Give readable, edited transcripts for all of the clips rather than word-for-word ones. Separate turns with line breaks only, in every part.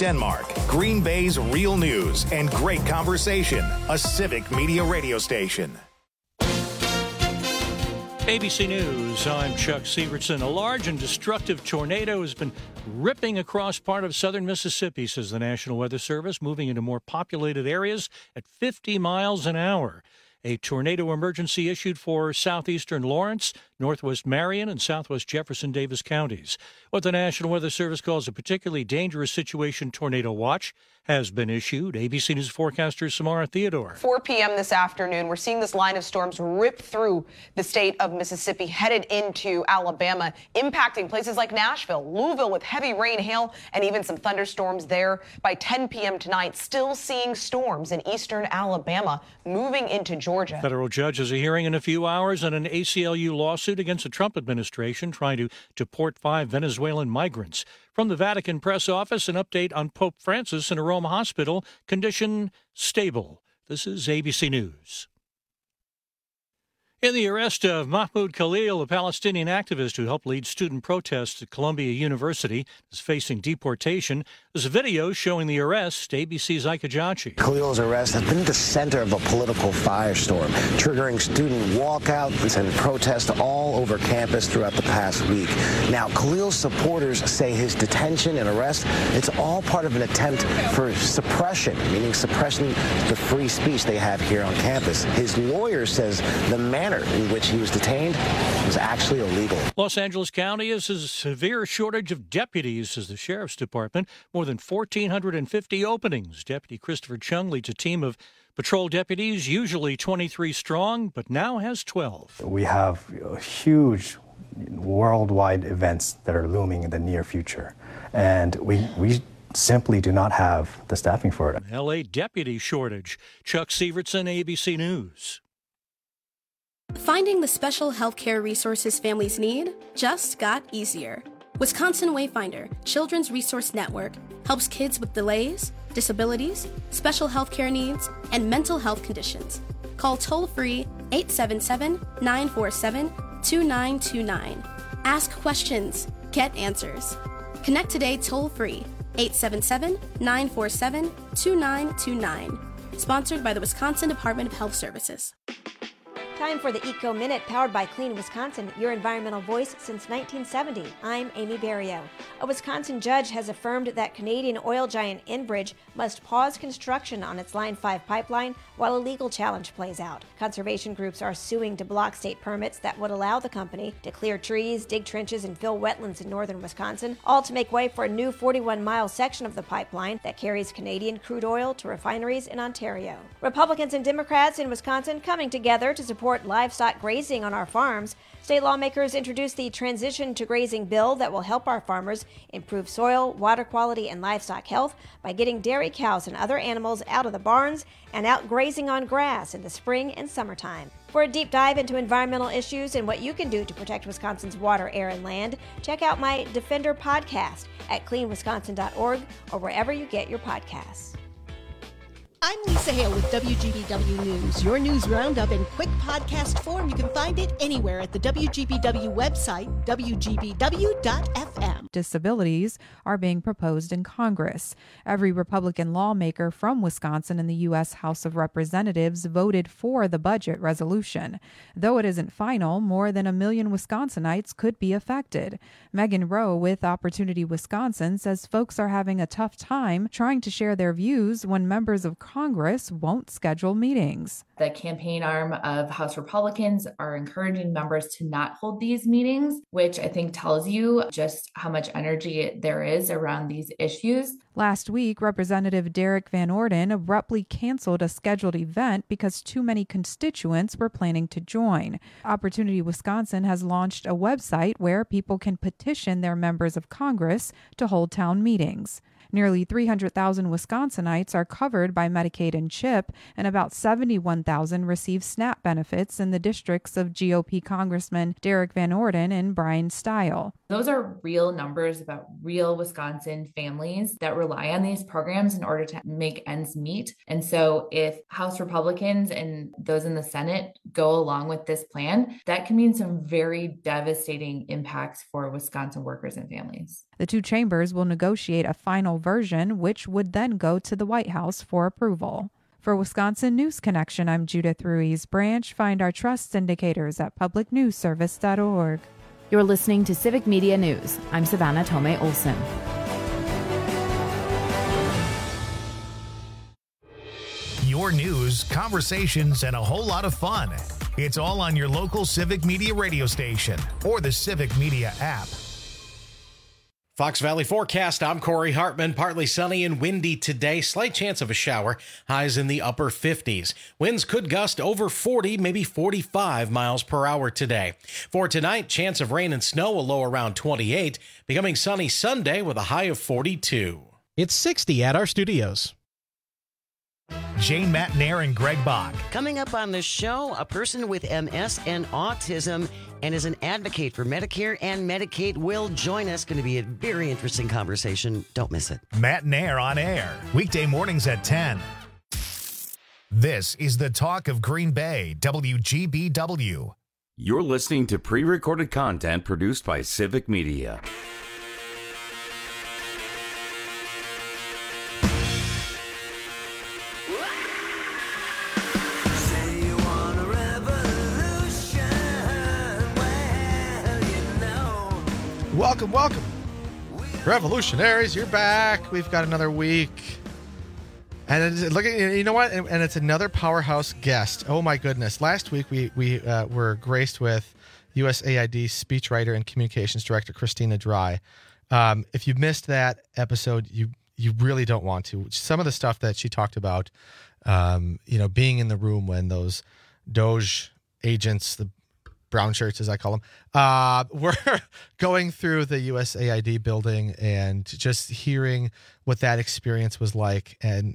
Denmark, Green Bay's real news and great conversation. A Civic Media radio station.
ABC News, I'm Chuck Severson. A large and destructive tornado has been ripping across part of southern Mississippi, says the National Weather Service, moving into more populated areas at 50 miles an hour. A tornado emergency issued for southeastern Lawrence, northwest Marion, and southwest Jefferson Davis counties. What the National Weather Service calls a particularly dangerous situation tornado watch has been issued. ABC News forecaster Samara Theodore.
4 p.m. this afternoon, we're seeing this line of storms rip through the state of Mississippi, headed into Alabama, impacting places like Nashville, Louisville, with heavy rain, hail, and even some thunderstorms there. By 10 p.m. tonight, still seeing storms in eastern Alabama moving into Georgia.
Federal judge has a hearing in a few hours on an ACLU lawsuit against the Trump administration trying to deport 5 Venezuelan migrants. From the Vatican press office, an update on Pope Francis in a Rome hospital, condition stable. This is ABC News. In the arrest of Mahmoud Khalil, a Palestinian activist who helped lead student protests at Columbia University, is facing deportation. There's a video showing the arrest. ABC's Ike Ajachi.
Khalil's arrest has been at the center of a political firestorm, triggering student walkouts and protests all over campus throughout the past week. Now, Khalil's supporters say his detention and arrest, it's all part of an attempt for suppression, meaning suppressing the free speech they have here on campus. His lawyer says the manner in which he was detained was actually illegal.
Los Angeles County has a severe shortage of deputies, says the Sheriff's Department. More than 1,450 openings. Deputy Christopher Chung leads a team of patrol deputies, usually 23 strong, but now has 12.
We have huge worldwide events that are looming in the near future, and we simply do not have the staffing for it.
An L.A. deputy shortage. Chuck Severson, ABC News.
Finding the special healthcare resources families need just got easier. Wisconsin Wayfinder Children's Resource Network helps kids with delays, disabilities, special healthcare needs, and mental health conditions. Call toll-free 877-947-2929. Ask questions. Get answers. Connect today toll-free 877-947-2929. Sponsored by the Wisconsin Department of Health Services.
Time for the Eco Minute, powered by Clean Wisconsin, your environmental voice since 1970. I'm Amy Barrio. A Wisconsin judge has affirmed that Canadian oil giant Enbridge must pause construction on its Line 5 pipeline while a legal challenge plays out. Conservation groups are suing to block state permits that would allow the company to clear trees, dig trenches, and fill wetlands in northern Wisconsin, all to make way for a new 41-mile section of the pipeline that carries Canadian crude oil to refineries in Ontario. Republicans and Democrats in Wisconsin coming together to support livestock grazing on our farms. State lawmakers introduced the Transition to Grazing bill that will help our farmers improve soil, water quality, and livestock health by getting dairy cows and other animals out of the barns and out grazing on grass in the spring and summertime. For a deep dive into environmental issues and what you can do to protect Wisconsin's water, air, and land, check out my Defender podcast at cleanwisconsin.org or wherever you get your podcasts.
I'm Lisa Hale with WGBW News, your news roundup in quick podcast form. You can find it anywhere at the WGBW website, wgbw.fm.
Disabilities are being proposed in Congress. Every Republican lawmaker from Wisconsin in the U.S. House of Representatives voted for the budget resolution. Though it isn't final, more than 1 million Wisconsinites could be affected. Megan Rowe with Opportunity Wisconsin says folks are having a tough time trying to share their views when members of Congress won't schedule meetings.
The campaign arm of House Republicans are encouraging members to not hold these meetings, which I think tells you just how much energy there is around these issues.
Last week, Representative Derek Van Orden abruptly canceled a scheduled event because too many constituents were planning to join. Opportunity Wisconsin has launched a website where people can petition their members of Congress to hold town meetings. Nearly 300,000 Wisconsinites are covered by Medicaid and CHIP, and about 71,000 receive SNAP benefits in the districts of GOP Congressman Derek Van Orden and Brian Stile.
Those are real numbers about real Wisconsin families that rely on these programs in order to make ends meet. And so if House Republicans and those in the Senate go along with this plan, that can mean some very devastating impacts for Wisconsin workers and families.
The two chambers will negotiate a final version, which would then go to the White House for approval. For Wisconsin News Connection, I'm Judith Ruiz Branch. Find our trust indicators at publicnewsservice.org.
You're listening to Civic Media News. I'm Savannah Tomei Olson.
Your news, conversations, and a whole lot of fun. It's all on your local Civic Media radio station or the Civic Media app.
Fox Valley forecast. I'm Corey Hartman. Partly sunny and windy today. Slight chance of a shower. Highs in the upper 50s. Winds could gust over 40, maybe 45 miles per hour today. For tonight, chance of rain and snow, a low around 28. Becoming sunny Sunday with a high of 42.
It's 60 at our studios.
Jane Matnair and Greg Bach.
Coming up on the show, a person with MS and autism and is an advocate for Medicare and Medicaid will join us. Going to be a very interesting conversation. Don't miss it.
Matnair on air, weekday mornings at 10. This is the talk of Green Bay, WGBW.
You're listening to pre-recorded content produced by Civic Media.
Welcome. Revolutionaries, you're back. We've got another week. And look at, you know what? And it's another powerhouse guest. Oh my goodness. Last week we were graced with USAID speechwriter and communications director Christina Dry. If you missed that episode, you really don't want to. Some of the stuff that she talked about, being in the room when those Doge agents, the brown shirts, as I call them, were going through the USAID building and just hearing what that experience was like. And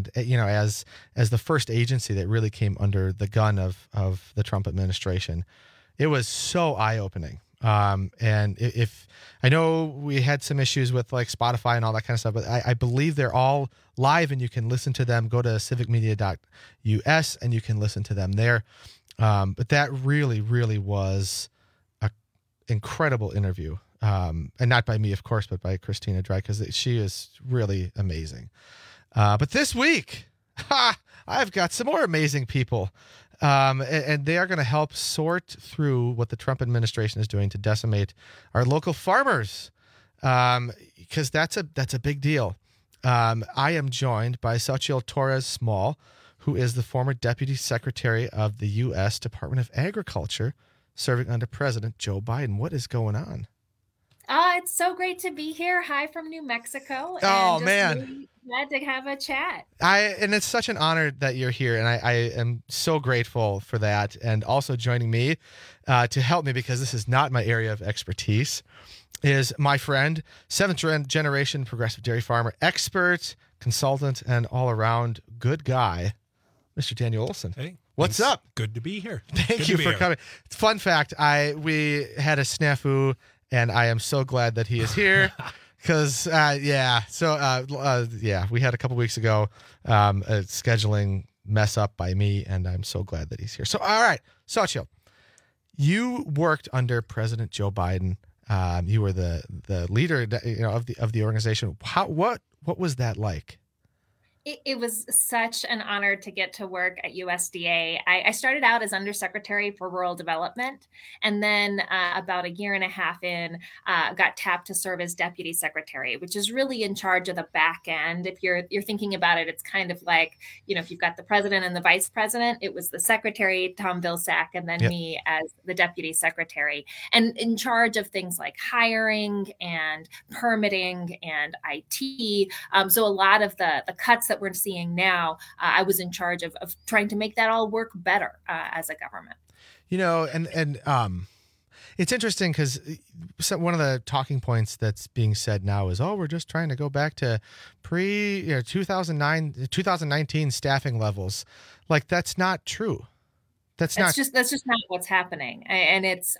as the first agency that really came under the gun of the Trump administration, it was so eye-opening. And if I know we had some issues with like Spotify and all that kind of stuff, but I believe they're all live and you can listen to them. Go to civicmedia.us and you can listen to them there. But that really, really was an incredible interview. And not by me, of course, but by Christina Dry, because she is really amazing. But this week, I've got some more amazing people. And they are going to help sort through what the Trump administration is doing to decimate our local farmers. Because that's a big deal. I am joined by Xochitl Torres Small, who is the former Deputy Secretary of the U.S. Department of Agriculture, serving under President Joe Biden. What is going on?
It's so great to be here. Hi from New Mexico.
Oh,
and
man.
Really glad to have a chat.
And it's such an honor that you're here, and I am so grateful for that. And also joining me to help me, because this is not my area of expertise, is my friend, seventh generation progressive dairy farmer, expert, consultant, and all-around good guy, Mr. Daniel Olson.
Hey,
what's up?
Good to be here.
Thank you for coming. Fun fact: we had a snafu, and I am so glad that he is here. Because we had a couple weeks ago a scheduling mess up by me, and I'm so glad that he's here. So, all right, Xochitl, you worked under President Joe Biden. You were the leader, of the organization. What was that like?
It was such an honor to get to work at USDA. I started out as Undersecretary for Rural Development, and then about a year and a half in, got tapped to serve as Deputy Secretary, which is really in charge of the back end. If you're thinking about it, it's kind of like, if you've got the president and the vice president, it was the secretary, Tom Vilsack, and then me as the Deputy Secretary, and in charge of things like hiring and permitting and IT. So a lot of the cuts that we're seeing now, I was in charge of trying to make that all work better as a government.
And it's interesting because one of the talking points that's being said now is, we're just trying to go back to 2019 staffing levels. Like, that's not true.
That's just not what's happening, and it's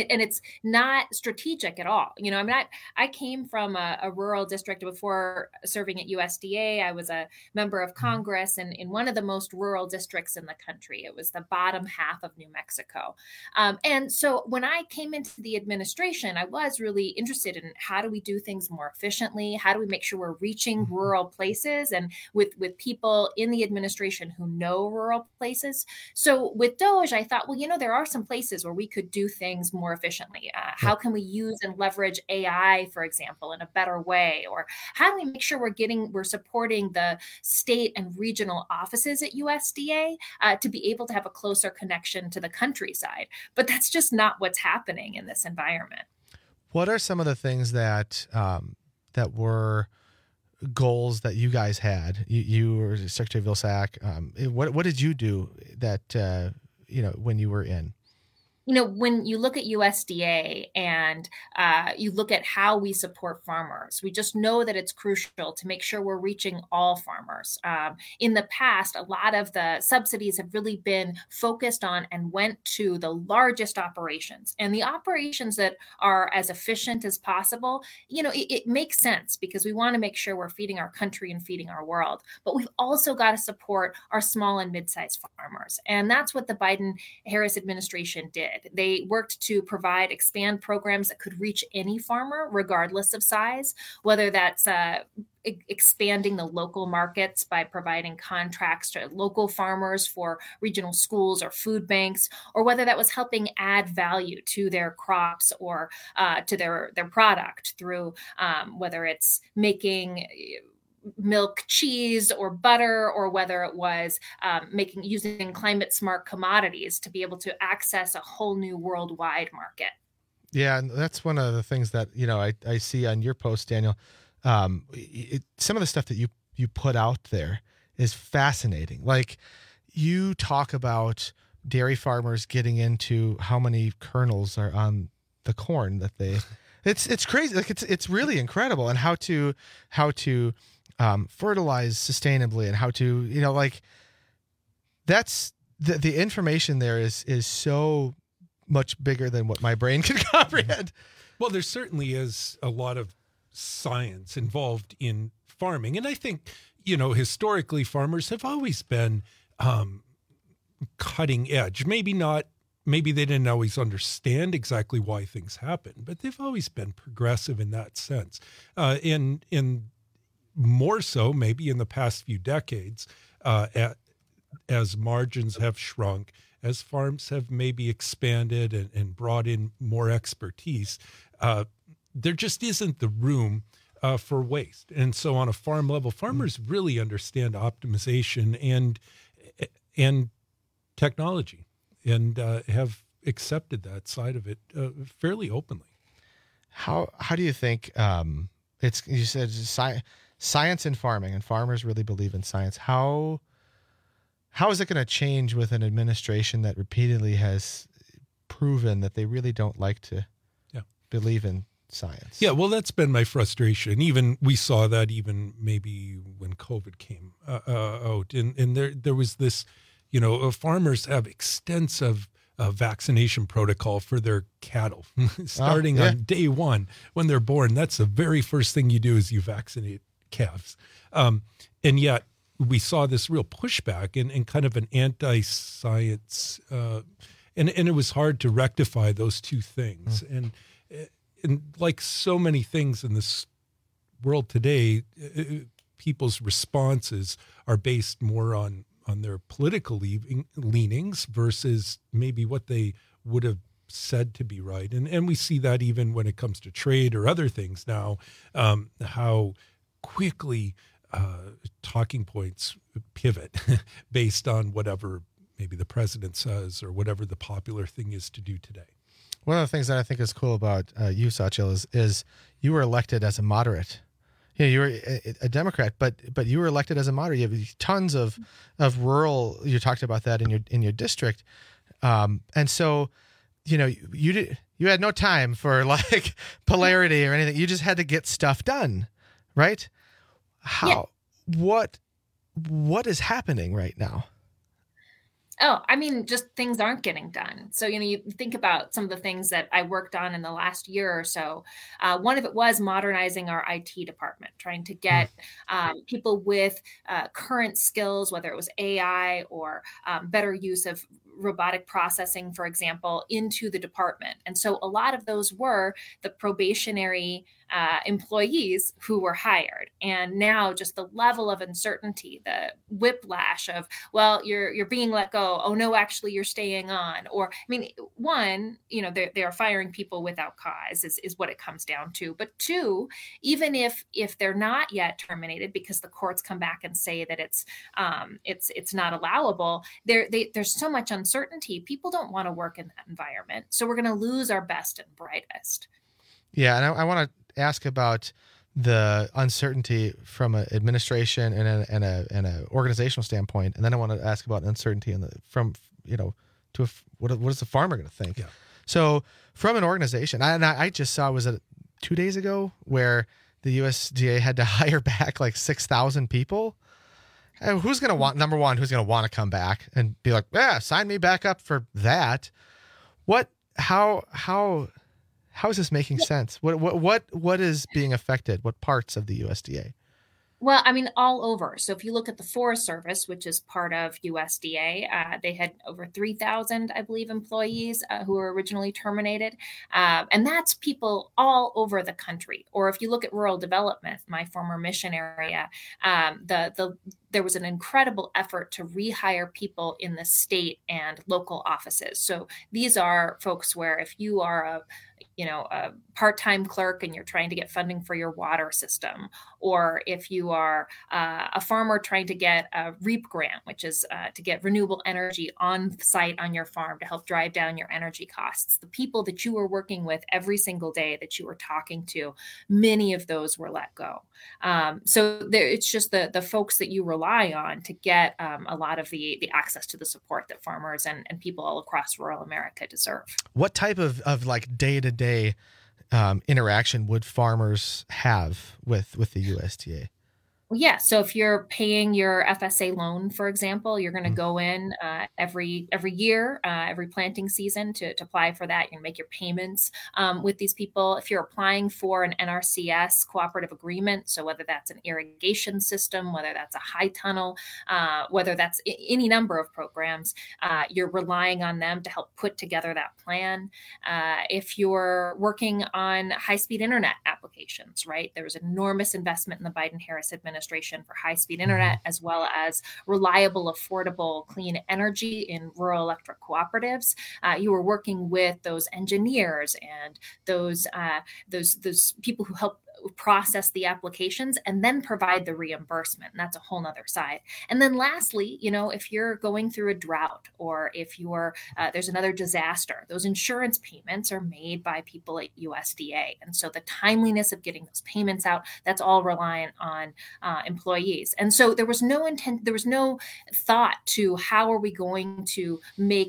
not strategic at all. You know, I mean, I came from a rural district before serving at USDA. I was a member of Congress in one of the most rural districts in the country. It was the bottom half of New Mexico, and so when I came into the administration, I was really interested in how do we do things more efficiently? How do we make sure we're reaching rural places and with people in the administration who know rural places? So with DOGE, I thought, well, you know, there are some places where we could do things more efficiently. How can we use and leverage AI, for example, in a better way? Or how do we make sure we're supporting the state and regional offices at USDA to be able to have a closer connection to the countryside? But that's just not what's happening in this environment.
What are some of the things that that were goals that you guys had? You were Secretary Vilsack. What did you do that when you were in?
You know, when you look at USDA and you look at how we support farmers, we just know that it's crucial to make sure we're reaching all farmers. In the past, a lot of the subsidies have really been focused on and went to the largest operations, and the operations that are as efficient as possible. You know, it makes sense because we want to make sure we're feeding our country and feeding our world, but we've also got to support our small and mid-sized farmers. And that's what the Biden-Harris administration did. They worked to expand programs that could reach any farmer, regardless of size, whether that's expanding the local markets by providing contracts to local farmers for regional schools or food banks, or whether that was helping add value to their crops or to their product through whether it's making milk, cheese, or butter, or whether it was using climate smart commodities to be able to access a whole new worldwide market.
Yeah, and that's one of the things that I see on your post, Daniel. Some of the stuff that you put out there is fascinating. Like, you talk about dairy farmers getting into how many kernels are on the corn that they. It's crazy. Like, it's really incredible, and how to fertilize sustainably, and how to, that's the information there is so much bigger than what my brain can comprehend.
Well, there certainly is a lot of science involved in farming. And I think, historically farmers have always been cutting edge. Maybe they didn't always understand exactly why things happen, but they've always been progressive in that sense. In more so maybe in the past few decades, as margins have shrunk, as farms have maybe expanded and brought in more expertise, there just isn't the room for waste. And so on a farm level, farmers really understand optimization and technology, and have accepted that side of it fairly openly.
How do you think you said science in farming, and farmers really believe in science. How is it going to change with an administration that repeatedly has proven that they really don't like to believe in science? Yeah,
well, that's been my frustration. Even we saw that even maybe when COVID came out, and there was this, farmers have extensive vaccination protocol for their cattle starting on day one when they're born. That's the very first thing you do is you vaccinate calves. And yet we saw this real pushback and kind of an anti-science, and it was hard to rectify those two things. And like so many things in this world today, people's responses are based more on their political leanings versus maybe what they would have said to be right. And we see that even when it comes to trade or other things now, how quickly talking points pivot based on whatever maybe the president says or whatever the popular thing is to do today.
One of the things that I think is cool about you, Sachil, is you were elected as a moderate. You were a Democrat, but you were elected as a moderate. You have tons of rural. You talked about that in your district, and so you had no time for like polarity or anything. You just had to get stuff done, right? How? Yeah. What is happening right now?
Oh, I mean, just things aren't getting done. So, you think about some of the things that I worked on in the last year or so. One of it was modernizing our IT department, trying to get people with current skills, whether it was AI or better use of robotic processing, for example, into the department. And so a lot of those were the probationary employees who were hired. And now just the level of uncertainty, the whiplash of, well, you're being let go. Oh no, actually you're staying on. Or, I mean, one, they are firing people without cause is what it comes down to. But two, even if they're not yet terminated because the courts come back and say that it's not allowable, there's so much uncertainty. People don't want to work in that environment. So we're going to lose our best and brightest.
Yeah, and I want to ask about the uncertainty from an administration and a organizational standpoint, and then I want to ask about uncertainty what is the farmer going to think? Yeah. So from an organization, I just saw, was it 2 days ago, where the USDA had to hire back like 6,000 people. And who's going to want, number one, who's going to want to come back and be like, yeah, sign me back up for that? How is this making sense? What is being affected? What parts of the USDA?
Well, I mean, all over. So if you look at the Forest Service, which is part of USDA, they had over 3,000, I believe, employees who were originally terminated. And that's people all over the country. Or if you look at rural development, my former mission area, there was an incredible effort to rehire people in the state and local offices. So these are folks where if you are a part-time clerk and you're trying to get funding for your water system, or if you are a farmer trying to get a REAP grant, which is to get renewable energy on site on your farm to help drive down your energy costs, the people that you were working with every single day that you were talking to, many of those were let go. So it's just the folks that you rely on to get a lot of the access to the support that farmers and people all across rural America deserve. What
type of like day-to-day interaction would farmers have with the USDA?
Yeah. So if you're paying your FSA loan, for example, you're going to go in every year, every planting season to apply for that. You're going to make your payments with these people. If you're applying for an NRCS cooperative agreement, so whether that's an irrigation system, whether that's a high tunnel, whether that's any number of programs, you're relying on them to help put together that plan. If you're working on high-speed internet applications, right, there was enormous investment in the Biden-Harris administration for high-speed internet, as well as reliable, affordable, clean energy in rural electric cooperatives. You were working with those engineers and those people who help process the applications and then provide the reimbursement. And that's a whole nother side. And then lastly, if you're going through a drought or if there's another disaster, those insurance payments are made by people at USDA. And so the timeliness of getting those payments out, that's all reliant on employees. And so there was no thought to how are we going to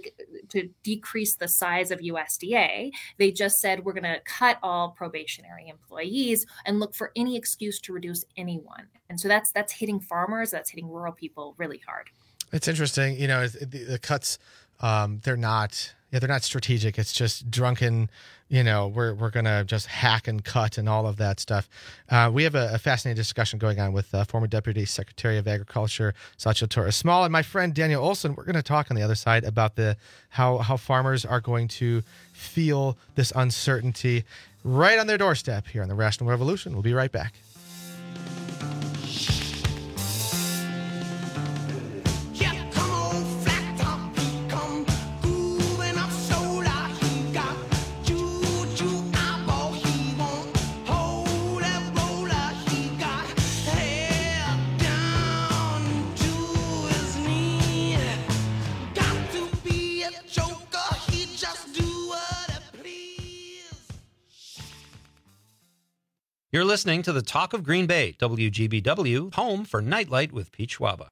decrease the size of USDA. They just said, we're going to cut all probationary employees and look for any excuse to reduce anyone. And so that's hitting farmers, that's hitting rural people really hard.
It's interesting, the cuts, they're not strategic. It's just drunken, we're going to just hack and cut and all of that stuff. We have a fascinating discussion going on with former Deputy Secretary of Agriculture, Satya Torres-Small, and my friend Daniel Olson. We're going to talk on the other side about how farmers are going to feel this uncertainty right on their doorstep here on the Rational Revolution. We'll be right back.
You're listening to the Talk of Green Bay, WGBW, home for Nightlight with Pete Schwaba.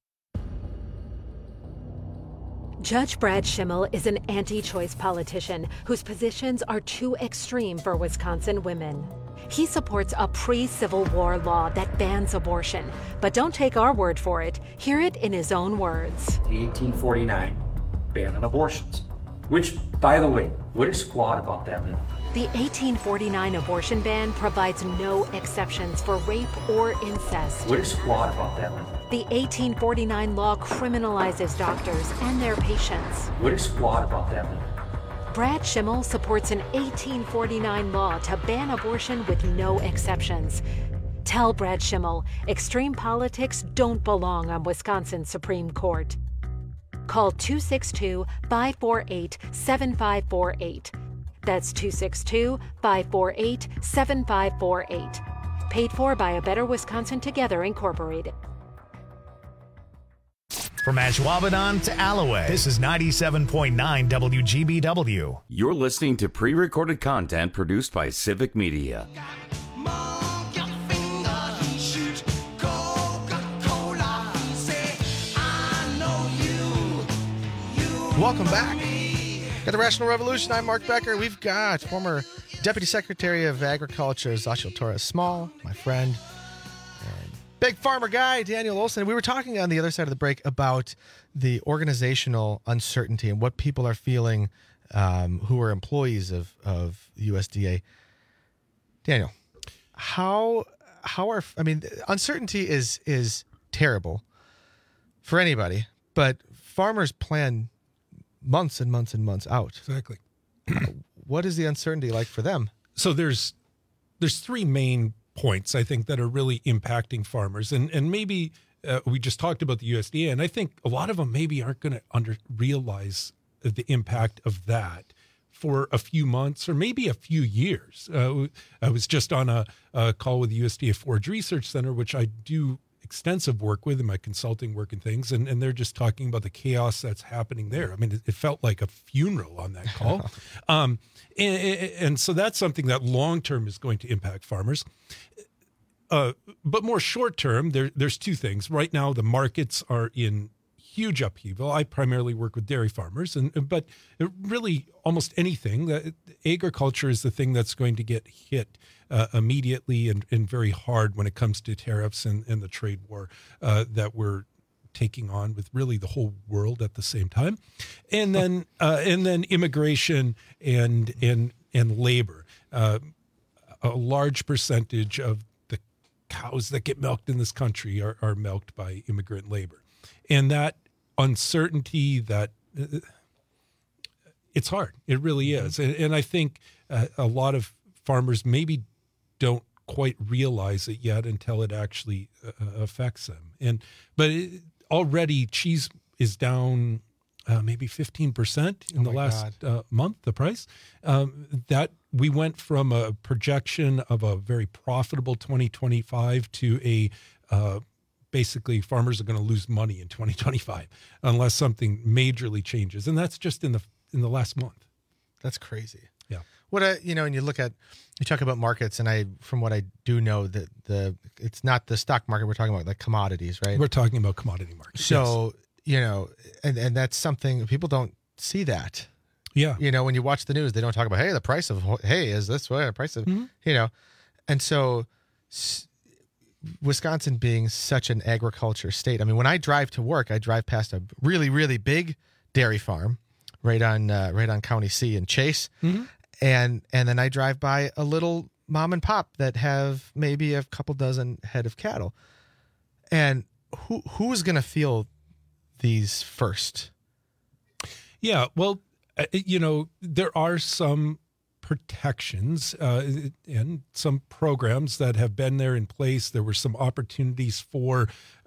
Judge Brad Schimmel is an anti-choice politician whose positions are too extreme for Wisconsin women. He supports a pre-Civil War law that bans abortion. But don't take our word for it. Hear it in his own words.
The 1849 banning abortions. Which, by the way, what is flawed about that law?
The 1849 abortion ban provides no exceptions for rape or incest.
What is flawed about that law?
The 1849 law criminalizes doctors and their patients.
What is flawed about that law?
Brad Schimmel supports an 1849 law to ban abortion with no exceptions. Tell Brad Schimmel extreme politics don't belong on Wisconsin's Supreme Court. Call 262-548-7548. That's 262-548-7548. Paid for by A Better Wisconsin Together, Incorporated.
From Ashwaubenon to Alloway, this is 97.9 WGBW.
You're listening to pre-recorded content produced by Civic Media.
Welcome back. Got the Rational Revolution. I'm Mark Becker. We've got former Deputy Secretary of Agriculture, Xochitl Torres Small, my friend, and big farmer guy, Daniel Olson. We were talking on the other side of the break about the organizational uncertainty and what people are feeling who are employees of USDA. Daniel, uncertainty is terrible for anybody, but farmers plan months and months and months out.
Exactly.
What is the uncertainty like for them?
So there's three main points, I think, that are really impacting farmers. And maybe we just talked about the USDA, and I think a lot of them maybe aren't going to realize the impact of that for a few months or maybe a few years. I was just on a call with the USDA Forage Research Center, which I do extensive work with in my consulting work and things, and they're just talking about the chaos that's happening there. I mean, it felt like a funeral on that call. And so that's something that long-term is going to impact farmers. But more short-term, there's two things. Right now, the markets are in huge upheaval. I primarily work with dairy farmers, but really almost anything. Agriculture is the thing that's going to get hit immediately and very hard when it comes to tariffs and the trade war that we're taking on with really the whole world at the same time, and then immigration and labor. A large percentage of the cows that get milked in this country are milked by immigrant labor, and that uncertainty, that it's hard. It really is, and I think a lot of farmers maybe don't quite realize it yet until it actually affects them. But already cheese is down maybe 15% in the last month, the price. That we went from a projection of a very profitable 2025 to basically farmers are going to lose money in 2025 unless something majorly changes. And that's just in the last month.
That's crazy.
Yeah.
And you talk about markets, and from what I do know, that it's not the stock market we're talking about, like commodities, right?
We're talking about commodity markets.
So, yes. And that's something people don't see that.
Yeah.
When you watch the news, they don't talk about, hey, the price of hay is this way, the price of, and so Wisconsin being such an agriculture state. I mean, when I drive to work, I drive past a really, really big dairy farm right on County C in Chase. Mm-hmm. And then I drive by a little mom and pop that have maybe a couple dozen head of cattle. And who's going to feel these first?
Yeah, well, there are some protections and some programs that have been there in place. There were some opportunities for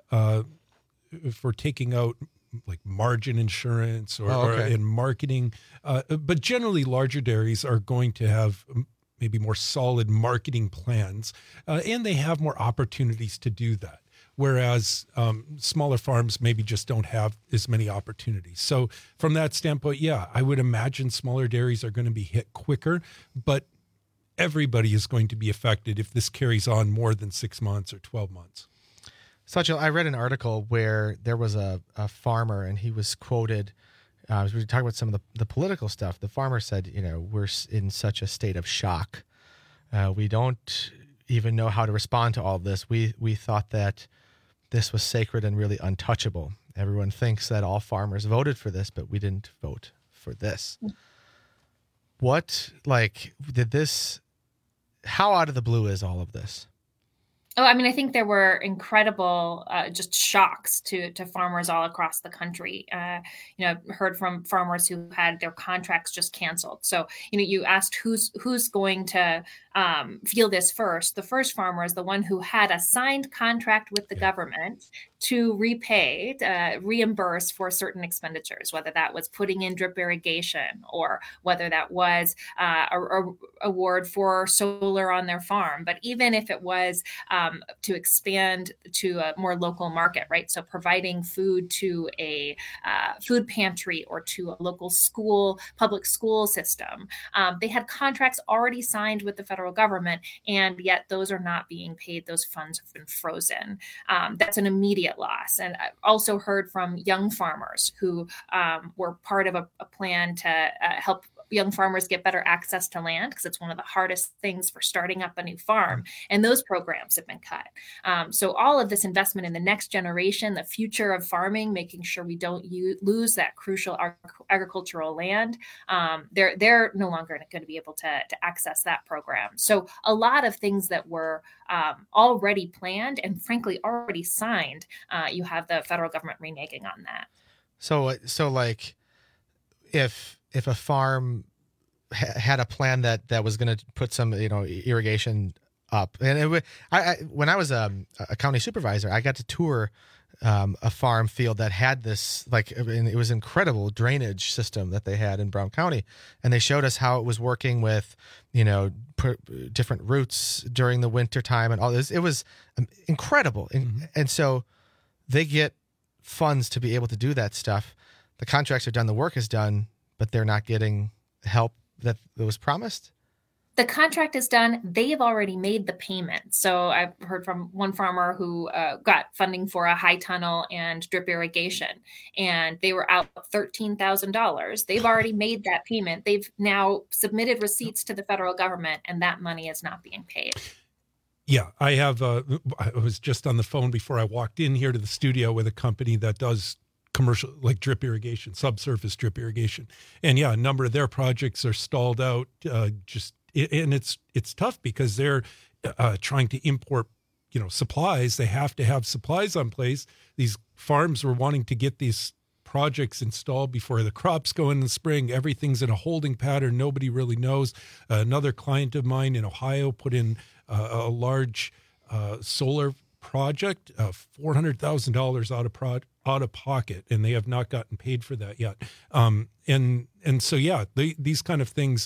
taking out like margin insurance or in marketing. But generally larger dairies are going to have maybe more solid marketing plans, and they have more opportunities to do that. Whereas smaller farms maybe just don't have as many opportunities. So from that standpoint, yeah, I would imagine smaller dairies are going to be hit quicker, but everybody is going to be affected if this carries on more than 6 months or 12 months.
Xochitl, I read an article where there was a farmer, and he was quoted, as we were talking about some of the political stuff. The farmer said, we're in such a state of shock. We don't even know how to respond to all this. We thought that this was sacred and really untouchable. Everyone thinks that all farmers voted for this, but we didn't vote for this. What, how out of the blue is all of this?
Oh, I mean, I think there were incredible just shocks to farmers all across the country. I've heard from farmers who had their contracts just canceled. So, you asked who's going to feel this first. The first farmer is the one who had a signed contract with the government to reimburse for certain expenditures, whether that was putting in drip irrigation or whether that was a award for solar on their farm. But even if it was to expand to a more local market, right? So providing food to a food pantry or to a local school, public school system. They had contracts already signed with the federal government, and yet those are not being paid. Those funds have been frozen. That's an immediate loss. And I've also heard from young farmers who were part of a plan to help young farmers get better access to land, because it's one of the hardest things for starting up a new farm. And those programs have been cut. So all of this investment in the next generation, the future of farming, making sure we don't lose that crucial agricultural land, they're no longer going to be able to access that program. So a lot of things that were already planned and frankly already signed, you have the federal government reneging on that. So
like if a farm had a plan that was going to put some irrigation up, and when I was a county supervisor, I got to tour a farm field that had this, it was incredible drainage system that they had in Brown County, and they showed us how it was working with different routes during the winter time and all this. It was incredible. And so they get funds to be able to do that stuff. The contracts are done, the work is done, but they're not getting help that was promised?
The contract is done. They've already made the payment. So I've heard from one farmer who got funding for a high tunnel and drip irrigation, and they were out $13,000. They've already made that payment. They've now submitted receipts to the federal government, and that money is not being paid.
Yeah, I have. I was just on the phone before I walked in here to the studio with a company that does commercial, like drip irrigation, subsurface drip irrigation. And yeah, a number of their projects are stalled out. And it's tough because they're trying to import, supplies. They have to have supplies on place. These farms were wanting to get these projects installed before the crops go in the spring. Everything's in a holding pattern. Nobody really knows. Another client of mine in Ohio put in a large solar project, $400,000 out of pocket, and they have not gotten paid for that yet. And so, yeah, these kind of things,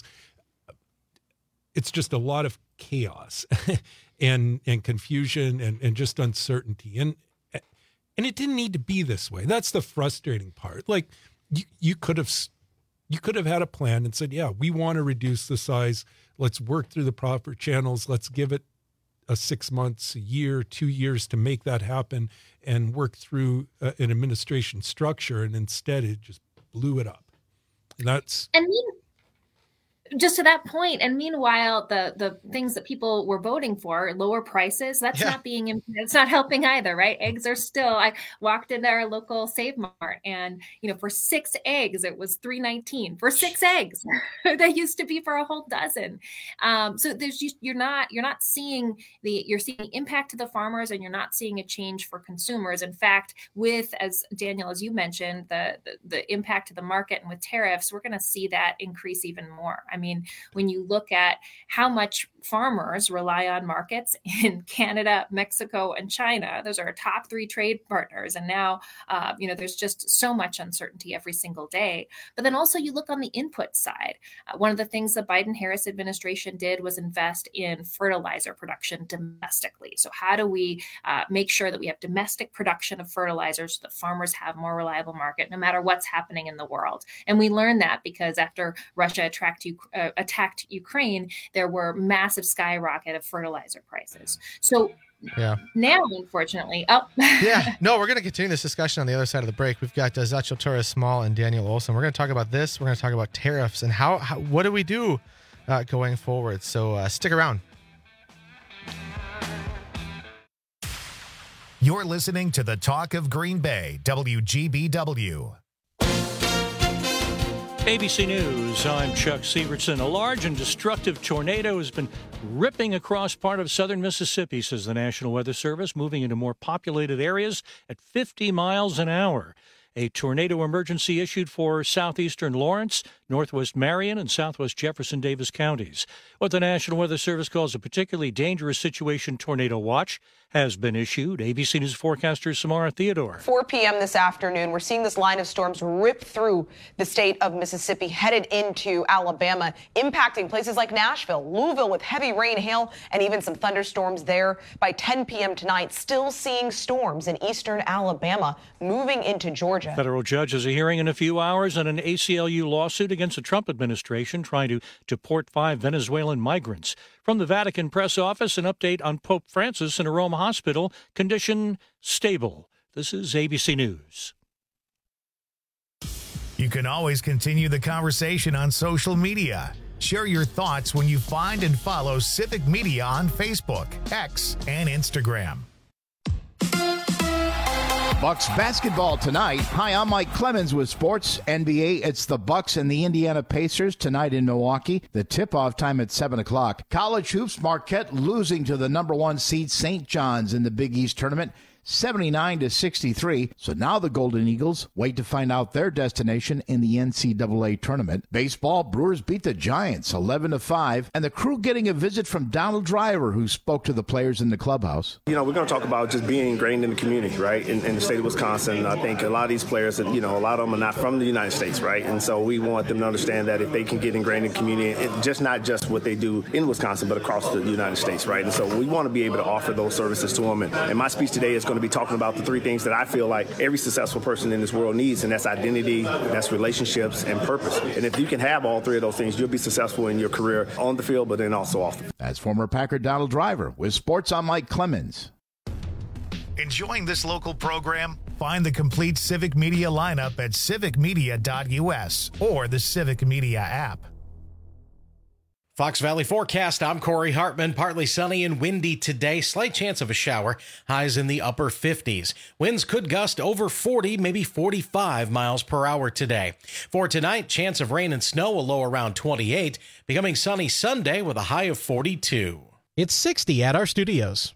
it's just a lot of chaos and confusion and just uncertainty. And it didn't need to be this way. That's the frustrating part. Like you could have had a plan and said, yeah, we want to reduce the size. Let's work through the proper channels. Let's give it 6 months, a year, 2 years to make that happen and work through an administration structure. And instead it just blew it up. And
just to that point, and meanwhile, the things that people were voting for, lower prices, that's not it's not helping either, right? Eggs are still, I walked into our local Save Mart and, for 6 eggs, it was $3.19 for 6 eggs. That used to be for a whole dozen. So there's you're not seeing you're seeing the impact to the farmers, and you're not seeing a change for consumers. In fact, as Daniel, as you mentioned, the impact to the market and with tariffs, we're going to see that increase even more. I mean, when you look at how much farmers rely on markets in Canada, Mexico, and China, those are our top 3 trade partners. And now, there's just so much uncertainty every single day. But then also you look on the input side. One of the things the Biden-Harris administration did was invest in fertilizer production domestically. So how do we make sure that we have domestic production of fertilizers so that farmers have more reliable market no matter what's happening in the world? And we learned that because after Russia attacked Ukraine, there were massive skyrocket of fertilizer prices. So now, unfortunately,
we're going to continue this discussion on the other side of the break. We've got Zachel Torres-Small and Daniel Olson. We're going to talk about this. We're going to talk about tariffs and what do we do going forward. So stick around.
You're listening to the Talk of Green Bay, WGBW.
ABC News, I'm Chuck Sievertson. A large and destructive tornado has been ripping across part of southern Mississippi, says the National Weather Service, moving into more populated areas at 50 miles an hour. A tornado emergency issued for southeastern Lawrence, northwest Marion, and southwest Jefferson Davis counties. What the National Weather Service calls a particularly dangerous situation tornado watch has been issued. ABC News forecaster Samara Theodore.
4 p.m. this afternoon, we're seeing this line of storms rip through the state of Mississippi, headed into Alabama, impacting places like Nashville, Louisville, with heavy rain, hail, and even some thunderstorms there. By 10 p.m. tonight, still seeing storms in eastern Alabama moving into Georgia.
Federal judge has a hearing in a few hours on an ACLU lawsuit against the Trump administration trying to deport 5 Venezuelan migrants. From the Vatican press office, an update on Pope Francis in a Rome hospital, condition stable. This is ABC News.
You can always continue the conversation on social media. Share your thoughts when you find and follow Civic Media on Facebook, X, and Instagram.
Bucks basketball tonight. Hi, I'm Mike Clemens with Sports NBA. It's the Bucks and the Indiana Pacers tonight in Milwaukee. The tip-off time at 7 o'clock. College hoops, Marquette losing to the number 1 seed St. John's in the Big East tournament, 79-63. So now the Golden Eagles wait to find out their destination in the NCAA tournament. Baseball, Brewers beat the Giants 11-5, and the Crew getting a visit from Donald Driver, who spoke to the players in the clubhouse.
You know, we're going to talk about just being ingrained in the community, right, in the state of Wisconsin. I think a lot of these players, you know, a lot of them are not from the United States, right, and so we want them to understand that if they can get ingrained in the community, just not just what they do in Wisconsin, but across the United States, right, and so we want to be able to offer those services to them, and my speech today is going to be talking about the 3 things that I feel like every successful person in this world needs, and that's identity, that's relationships, and purpose. And if you can have all 3 of those things, you'll be successful in your career on the field, but then also off the field.
That's former Packer Donald Driver with Sports. I'm Mike Clemens.
Enjoying this local program? Find the complete Civic Media lineup at civicmedia.us or the Civic Media app.
Fox Valley forecast, I'm Corey Hartman. Partly sunny and windy today. Slight chance of a shower. Highs in the upper 50s. Winds could gust over 40, maybe 45 miles per hour today. For tonight, chance of rain and snow, a low around 28. Becoming sunny Sunday with a high of 42.
It's 60 at our studios.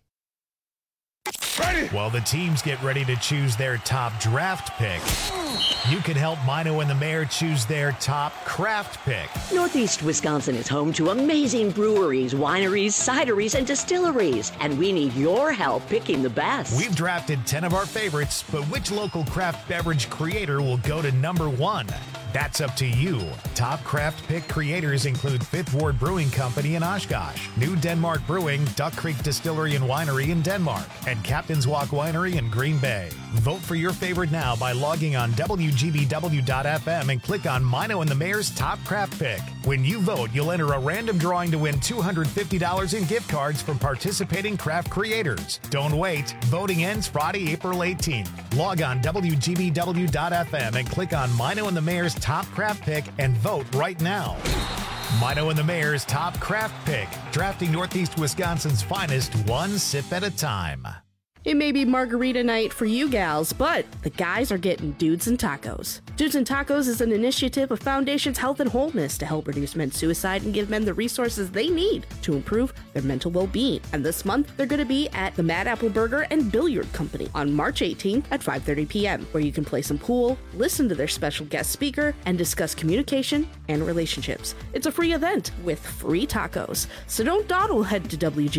While the teams get ready to choose their top draft pick, you can help Mino and the Mayor choose their top craft pick.
Northeast Wisconsin is home to amazing breweries, wineries, cideries, and distilleries, and we need your help picking the best.
We've drafted 10 of our favorites, but which local craft beverage creator will go to number 1? That's up to you. Top craft pick creators include Fifth Ward Brewing Company in Oshkosh, New Denmark Brewing, Duck Creek Distillery and Winery in Denmark, and Captain's Walk Winery in Green Bay. Vote for your favorite now by logging on WGBW.FM and click on Mino and the Mayor's Top Craft Pick. When you vote, you'll enter a random drawing to win $250 in gift cards from participating craft creators. Don't wait. Voting ends Friday, April 18th. Log on WGBW.FM and click on Mino and the Mayor's Top Craft Pick and vote right now. Mino and the Mayor's Top Craft Pick, drafting Northeast Wisconsin's finest one sip at a time.
It may be margarita night for you gals, but the guys are getting Dudes and Tacos. Dudes and Tacos is an initiative of Foundation's Health and Wholeness to help reduce men's suicide and give men the resources they need to improve their mental well-being. And this month, they're going to be at the Mad Apple Burger and Billiard Company on March 18th at 5:30 p.m., where you can play some pool, listen to their special guest speaker, and discuss communication and relationships. It's a free event with free tacos. So don't dawdle, head to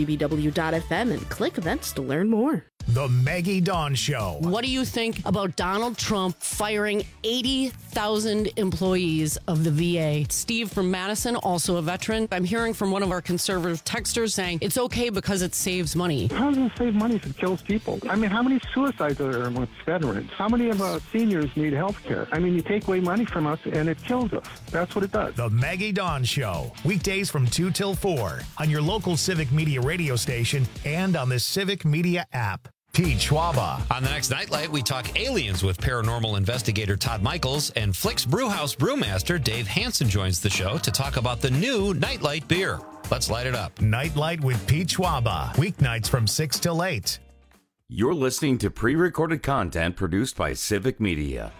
WGBW.FM and click events to learn more.
The Maggie Dawn Show.
What do you think about Donald Trump firing 80,000 employees of the VA? Steve from Madison, also a veteran. I'm hearing from one of our conservative texters saying it's okay because it saves money.
How does it save money if it kills people? I mean, how many suicides are there amongst veterans? How many of us seniors need health care? I mean, you take away money from us and it kills us. That's what it does.
The Maggie Dawn Show. Weekdays from 2 till 4 on your local Civic Media radio station and on the Civic Media app. Pete Schwaba.
On the next Nightlight, we talk aliens with paranormal investigator Todd Michaels, and Flick's Brewhouse brewmaster Dave Hansen joins the show to talk about the new Nightlight beer. Let's light it up.
Nightlight with Pete Schwaba. Weeknights from 6 till 8.
You're listening to pre-recorded content produced by Civic Media.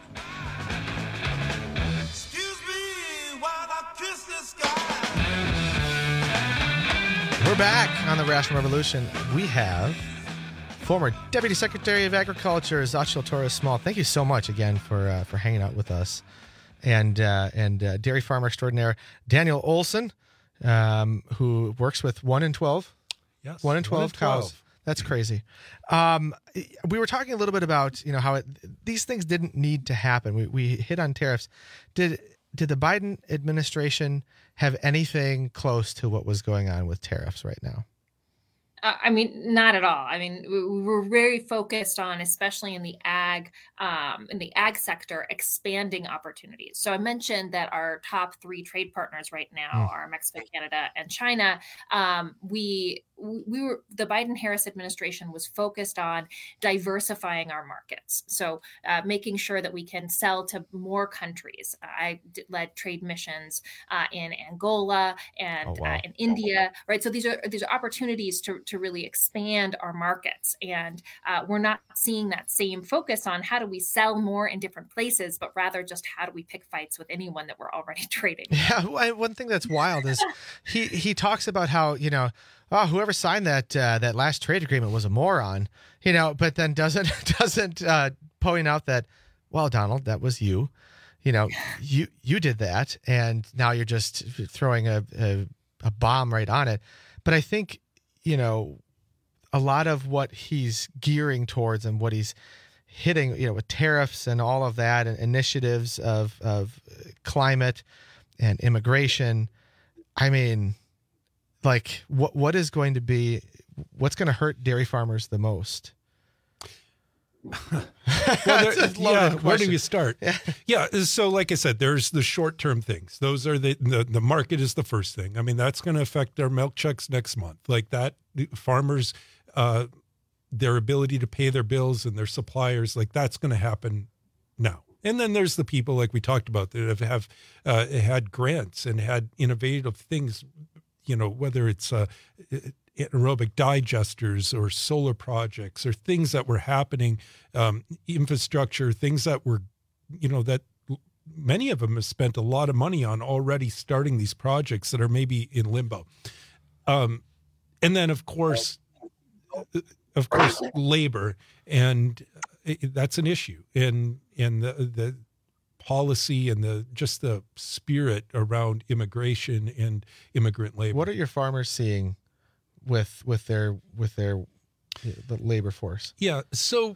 We're back on the Rational Revolution. We have former Deputy Secretary of Agriculture, Xochitl Torres-Small. Thank you so much again for hanging out with us. And dairy farmer extraordinaire Daniel Olson, who works with 1 in 12.
Yes,
1 in 12 cows. That's crazy. We were talking a little bit about how these things didn't need to happen. We hit on tariffs. Did the Biden administration have anything close to what was going on with tariffs right now?
Not at all. We were very focused on, especially in the ag sector, expanding opportunities. So I mentioned that our top 3 trade partners right now are Mexico, Canada, and China. The Biden-Harris administration was focused on diversifying our markets. So making sure that we can sell to more countries. I led trade missions in Angola and in India, right? So these are opportunities to really expand our markets. And we're not seeing that same focus on how do we sell more in different places, but rather just how do we pick fights with anyone that we're already trading.
Yeah, one thing that's wild is he talks about how, whoever signed that last trade agreement was a moron, but then doesn't point out that, well, Donald, that was you. You did that, and now you're just throwing a bomb right on it. But I think, a lot of what he's gearing towards and what he's hitting, with tariffs and all of that, and initiatives of climate and immigration. What is going to be, what's going to hurt dairy farmers the most?
Where do you start? Yeah. So like I said, there's the short-term things. Those are the market is the first thing. That's going to affect our milk checks next month. Like that, farmers, their ability to pay their bills and their suppliers, like that's going to happen now. And then there's the people like we talked about that have had grants and had innovative things, whether it's anaerobic digesters or solar projects or things that were happening, infrastructure, things that were, that many of them have spent a lot of money on already starting these projects that are maybe in limbo. And then of course, labor, and that's an issue. And the policy and the spirit around immigration and immigrant labor.
What are your farmers seeing with the labor force?
Yeah, so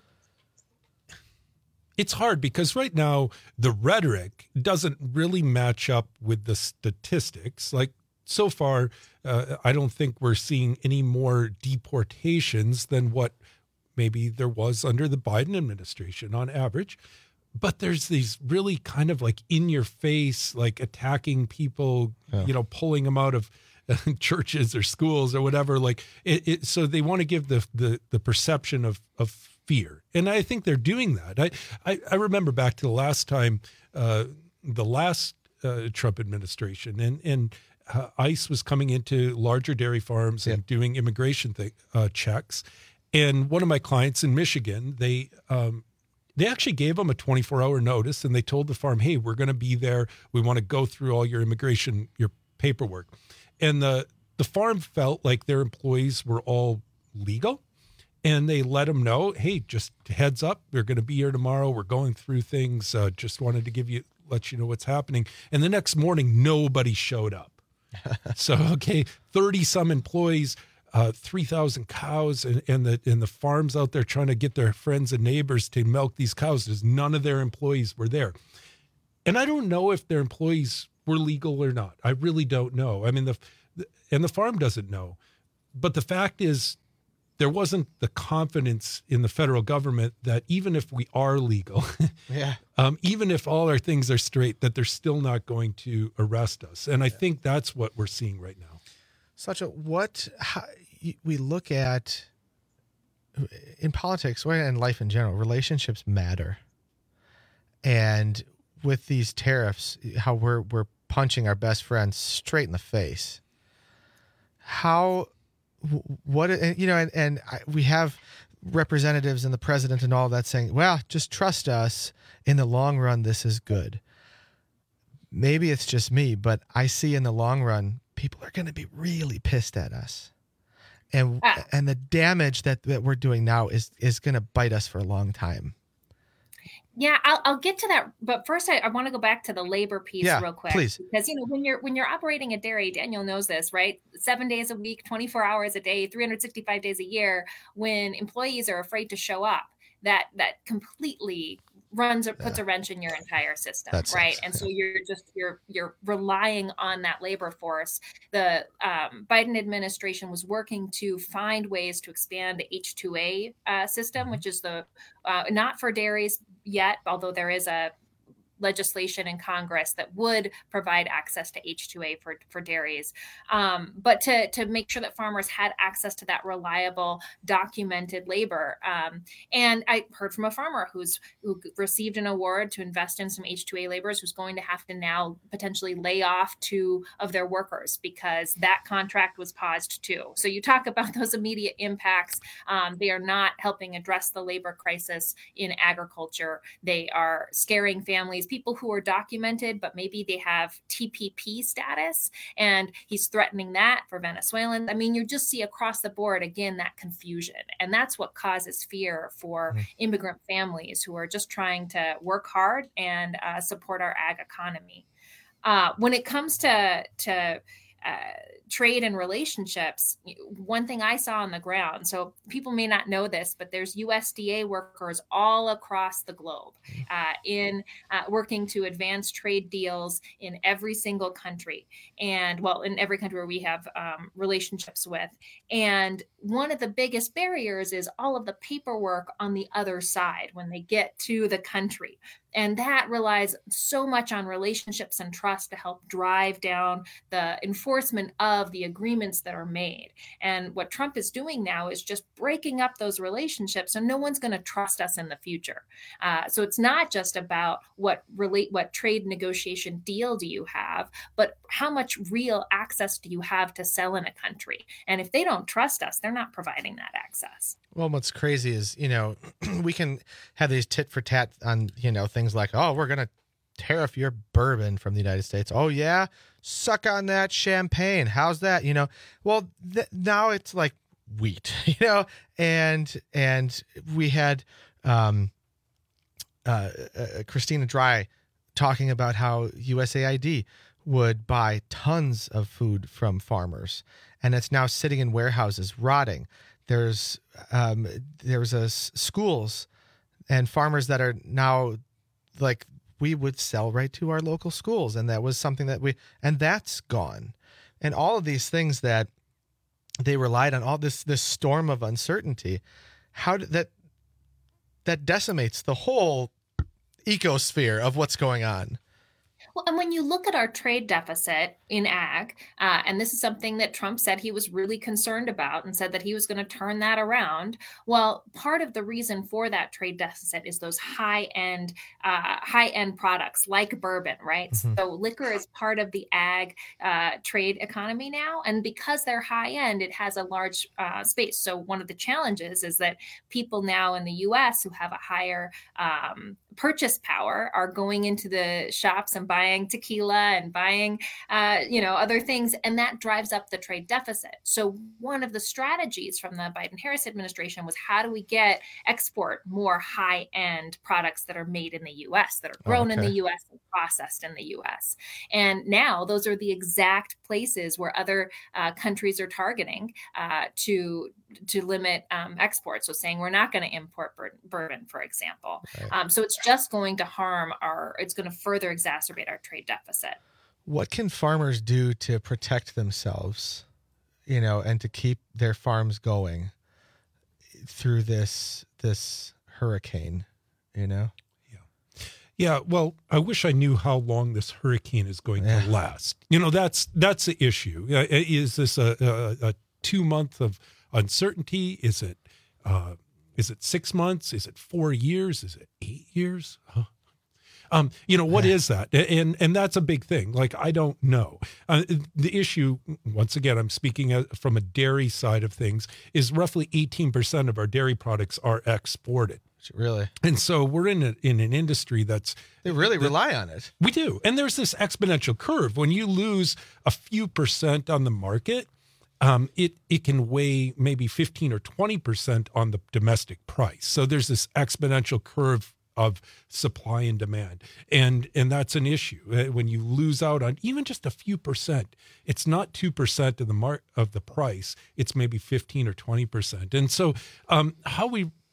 it's hard because right now the rhetoric doesn't really match up with the statistics. Like so far, I don't think we're seeing any more deportations than what maybe there was under the Biden administration on average. But there's these really kind of like in your face, like attacking people, pulling them out of churches or schools or whatever. Like so they want to give the perception of fear. And I think they're doing that. I remember back to the last time, the last Trump administration and ICE was coming into larger dairy farms and doing immigration checks. And one of my clients in Michigan, they actually gave them a 24-hour notice, and they told the farm, hey, we're going to be there. We want to go through all your immigration, your paperwork. And the farm felt like their employees were all legal, and they let them know, hey, just heads up, we're going to be here tomorrow. We're going through things. Just wanted to let you know what's happening. And the next morning, nobody showed up. So, 30-some employees, 3,000 cows, and the farms out there trying to get their friends and neighbors to milk these cows, because none of their employees were there. And I don't know if their employees were legal or not. I really don't know. The farm doesn't know. But the fact is, there wasn't the confidence in the federal government that even if we are legal, even if all our things are straight, that they're still not going to arrest us. And I think that's what we're seeing right now.
We look at in politics and life in general, relationships matter. And with these tariffs, how we're punching our best friends straight in the face. We have representatives and the president and all that saying, well, just trust us. In the long run, this is good. Maybe it's just me, but I see in the long run, people are going to be really pissed at us. And the damage that we're doing now is going to bite us for a long time.
Yeah, I'll get to that, but first I want to go back to the labor piece real quick.
Please.
Because when you're operating a dairy, Daniel knows this, right? 7 days a week, 24 hours a day, 365 days a year. When employees are afraid to show up, that completely puts a wrench in your entire system, right? And so you're relying on that labor force. The Biden administration was working to find ways to expand the H-2A system, which is the not for dairies yet, although there is a legislation in Congress that would provide access to H-2A for dairies, but to make sure that farmers had access to that reliable, documented labor. And I heard from a farmer who received an award to invest in some H-2A laborers who's going to have to now potentially lay off 2 of their workers because that contract was paused too. So you talk about those immediate impacts. They are not helping address the labor crisis in agriculture. They are scaring families, people who are documented, but maybe they have TPP status, and he's threatening that for Venezuelans. I mean, you just see across the board, again, that confusion. And that's what causes fear for immigrant families who are just trying to work hard and support our ag economy. When it comes to trade and relationships, one thing I saw on the ground, so people may not know this, but there's USDA workers all across the globe in working to advance trade deals in every single country, and in every country where we have relationships with. And one of the biggest barriers is all of the paperwork on the other side when they get to the country. And that relies so much on relationships and trust to help drive down the enforcement of the agreements that are made. And what Trump is doing now is just breaking up those relationships, so no one's going to trust us in the future. So it's not just about what trade negotiation deal do you have, but how much real access do you have to sell in a country? And if they don't trust us, they're not providing that access.
Well, what's crazy is, we can have these tit for tat on, things like, oh, we're going to tariff your bourbon from the United States. Oh, yeah. Suck on that champagne. How's that? Well, now it's like wheat, and we had Christina Dry talking about how USAID would buy tons of food from farmers, and it's now sitting in warehouses rotting. There's schools and farmers that are now like, we would sell right to our local schools. And that was something and that's gone. And all of these things that they relied on, all this storm of uncertainty, that decimates the whole ecosphere of what's going on.
Well, and when you look at our trade deficit in ag, and this is something that Trump said he was really concerned about and said that he was going to turn that around. Well, part of the reason for that trade deficit is those high-end products like bourbon, right? Mm-hmm. So liquor is part of the ag trade economy now. And because they're high-end, it has a large space. So one of the challenges is that people now in the U.S. who have a higher purchase power are going into the shops and buying tequila and buying, other things. And that drives up the trade deficit. So one of the strategies from the Biden-Harris administration was, how do we export more high-end products that are made in the U.S., that are grown in the U.S. and processed in the U.S. And now those are the exact places where other countries are targeting to limit exports. So saying we're not going to import bourbon, for example. Right. So it's just going to it's going to further exacerbate our trade deficit.
What can farmers do to protect themselves, and to keep their farms going through this hurricane,
Yeah, well, I wish I knew how long this hurricane is going to last. That's the issue. Is this a 2 month of uncertainty? Is it 6 months? Is it 4 years? Is it 8 years? What is that? And that's a big thing. Like, I don't know. The issue, once again, I'm speaking from a dairy side of things, is roughly 18% of our dairy products are exported.
Really?
And so we're in an industry
they really rely on it.
We do. And there's this exponential curve. When you lose a few percent on the market, it can weigh maybe 15 or 20% on the domestic price. So there's this exponential curve of supply and demand. And that's an issue. When you lose out on even just a few percent, it's not 2% of the price, it's maybe 15 or 20%. And so how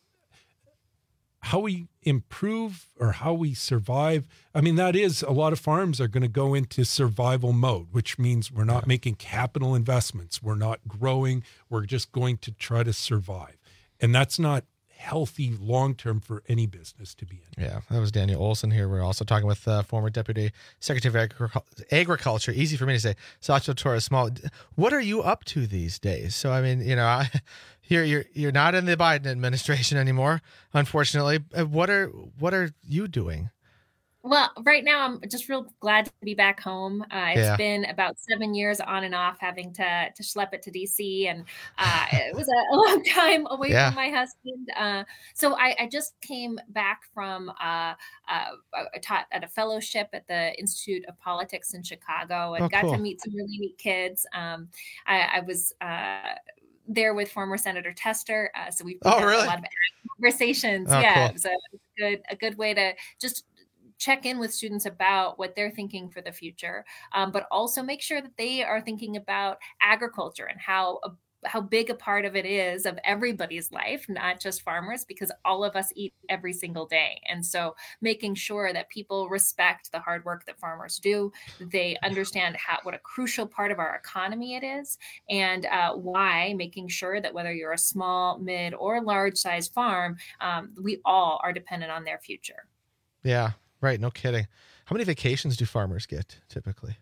we improve or how we survive, I mean, that is, a lot of farms are going to go into survival mode, which means we're not making capital investments. We're not growing. We're just going to try to survive. And that's not healthy long-term for any business to be in.
Yeah, that was Daniel Olson here. We're also talking with former Deputy Secretary of Agriculture, easy for me to say, Sasha Torres Small. What are you up to these days? So, I mean, you're not in the Biden administration anymore, unfortunately. What are you doing?
Well, right now I'm just real glad to be back home. It's been about 7 years on and off having to schlep it to DC, and it was a long time away from my husband. So I just came back from I taught at a fellowship at the Institute of Politics in Chicago and got to meet some really neat kids. I was there with former Senator Tester, so we had a lot of conversations. Cool. It was a good way to just check in with students about what they're thinking for the future, but also make sure that they are thinking about agriculture and how big a part of it is of everybody's life, not just farmers, because all of us eat every single day. And so making sure that people respect the hard work that farmers do, they understand what a crucial part of our economy it is, and why, making sure that whether you're a small, mid, or large size farm, we all are dependent on their future.
Yeah. Right, no kidding. How many vacations do farmers get typically?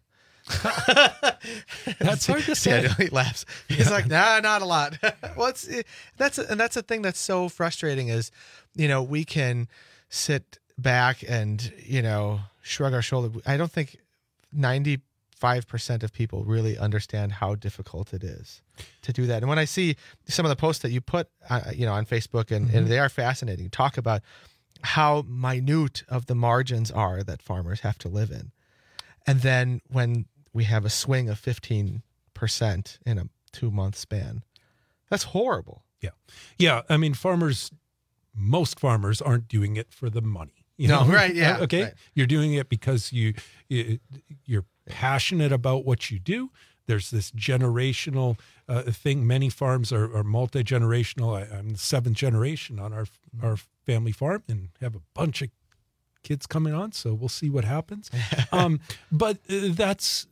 That's hard to say.
Yeah, he laughs. He's like, nah, not a lot. Well, that's the thing that's so frustrating is, we can sit back and shrug our shoulder. I don't think 95% of people really understand how difficult it is to do that. And when I see some of the posts that you put, on Facebook, and they are fascinating. Talk about how minute of the margins are that farmers have to live in. And then when we have a swing of 15% in a 2-month span, that's horrible.
Yeah. Yeah. I mean, most farmers aren't doing it for the money.
Right. Yeah.
Okay.
Right.
You're doing it because you're passionate about what you do. There's this generational thing. Many farms are multi-generational. I'm the 7th generation on our family farm and have a bunch of kids coming on, so we'll see what happens. But that's,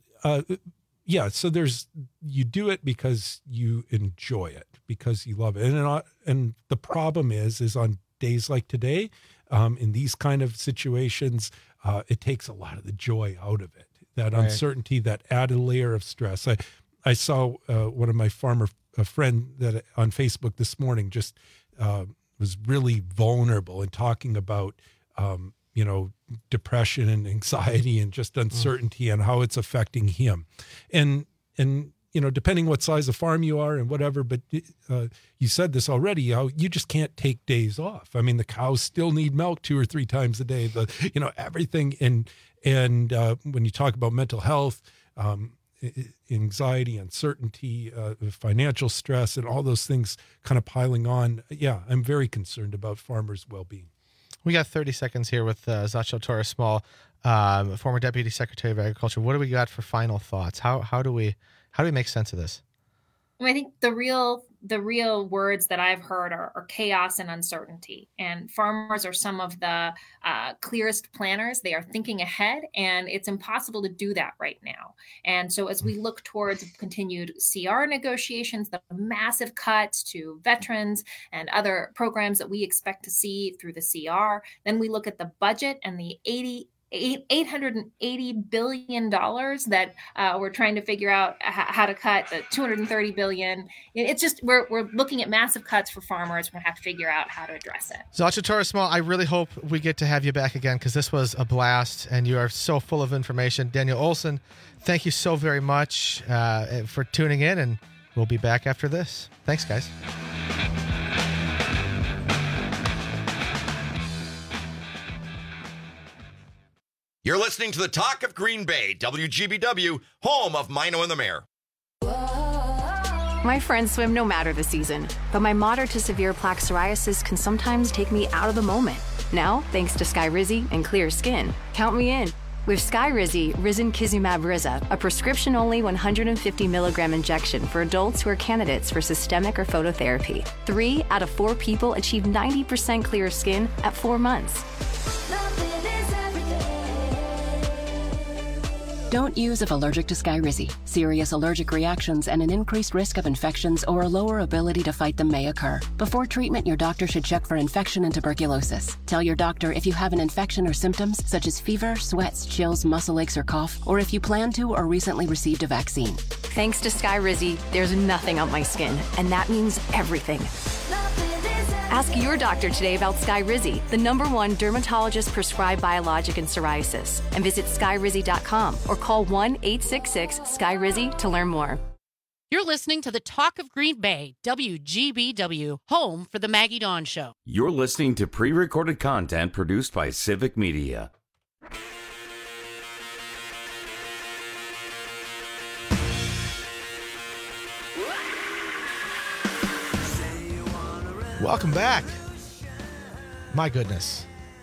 so you do it because you enjoy it, because you love it. And the problem is on days like today, in these kind of situations, it takes a lot of the joy out of it. That uncertainty, that added layer of stress. I saw one of my farmer friend that on Facebook this morning just was really vulnerable and talking about depression and anxiety and just uncertainty and how it's affecting him. And depending what size of farm you are and whatever, but you said this already, how you just can't take days off. I mean, the cows still need milk 2 or 3 times a day, everything. And when you talk about mental health, anxiety, uncertainty, financial stress, and all those things kind of piling on, I'm very concerned about farmers' well-being.
We got 30 seconds here with Sasha Torres Small, former Deputy Secretary of Agriculture. What do we got for final thoughts? How do we make sense of this?
I think the real words that I've heard are chaos and uncertainty. And farmers are some of the clearest planners. They are thinking ahead, and it's impossible to do that right now. And so as we look towards continued CR negotiations, the massive cuts to veterans and other programs that we expect to see through the CR, then we look at the budget and the $880 billion that we're trying to figure out how to cut. The $230 billion. It's just we're looking at massive cuts for farmers. We're gonna have to figure out how to address it.
Xochitl Torres-Small, I really hope we get to have you back again because this was a blast and you are so full of information. Danielle Olson, thank you so very much for tuning in, and we'll be back after this. Thanks, guys.
You're listening to the Talk of Green Bay, WGBW, home of Mino and the Mayor.
My friends swim no matter the season, but my moderate to severe plaque psoriasis can sometimes take me out of the moment. Now, thanks to Skyrizi and clear skin, count me in. With Skyrizi, Risankizumab Riza, a prescription-only 150 milligram injection for adults who are candidates for systemic or phototherapy. 3 out of 4 people achieve 90% clear skin at 4 months.
Don't use if allergic to Skyrizi. Serious allergic reactions and an increased risk of infections or a lower ability to fight them may occur. Before treatment, your doctor should check for infection and tuberculosis. Tell your doctor if you have an infection or symptoms such as fever, sweats, chills, muscle aches, or cough, or if you plan to or recently received a vaccine.
Thanks to Skyrizi, there's nothing on my skin, and that means everything. Ask your doctor today about Skyrizi, the #1 dermatologist-prescribed biologic in psoriasis, and visit skyrizi.com or call 1-866-SKYRIZI to learn more.
You're listening to the Talk of Green Bay, WGBW, home for the Maggie Dawn Show.
You're listening to pre-recorded content produced by Civic Media.
Welcome back. My goodness.